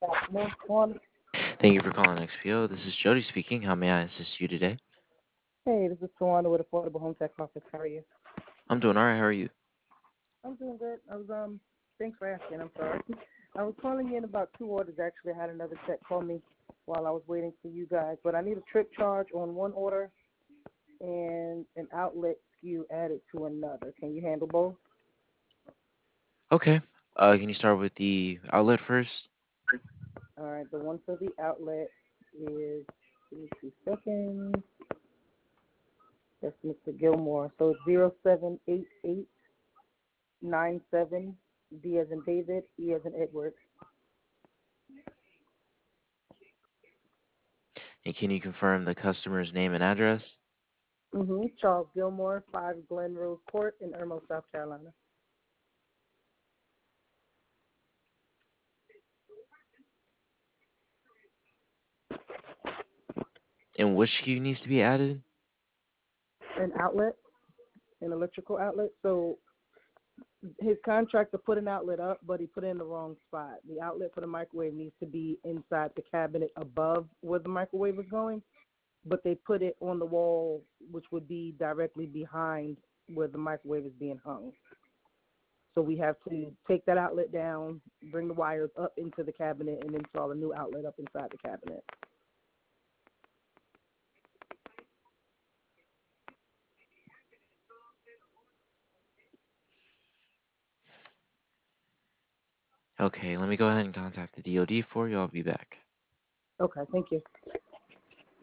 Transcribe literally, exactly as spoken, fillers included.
More fun. Thank you for calling X P O. This is Jody speaking. How may I assist you today? Hey, this is Tawana with Affordable Home Tech Office. How are you? I'm doing all right. How are you? I'm doing good. I was um, thanks for asking. I'm sorry. I was calling in about two orders. Actually, I had another tech call me while I was waiting for you guys. But I need a trip charge on one order and an outlet S K U added to another. Can you handle both? Okay. Uh, can you start with the outlet first? All right. The one for the outlet is give me two seconds. That's Mister Gilmore. So it's zero seven eight eight nine seven D as in David, E as in Edward. And can you confirm the customer's name and address? Mm-hmm. Charles Gilmore, five Glen Rose Court in Irmo, South Carolina. And which S K U needs to be added? An outlet, an electrical outlet. So his contractor put an outlet up, but he put it in the wrong spot. The outlet for the microwave needs to be inside the cabinet above where the microwave is going, but they put it on the wall, which would be directly behind where the microwave is being hung. So we have to take that outlet down, bring the wires up into the cabinet, and install a new outlet up inside the cabinet. Okay, let me go ahead and contact the D O D for you. I'll be back. Okay, thank you.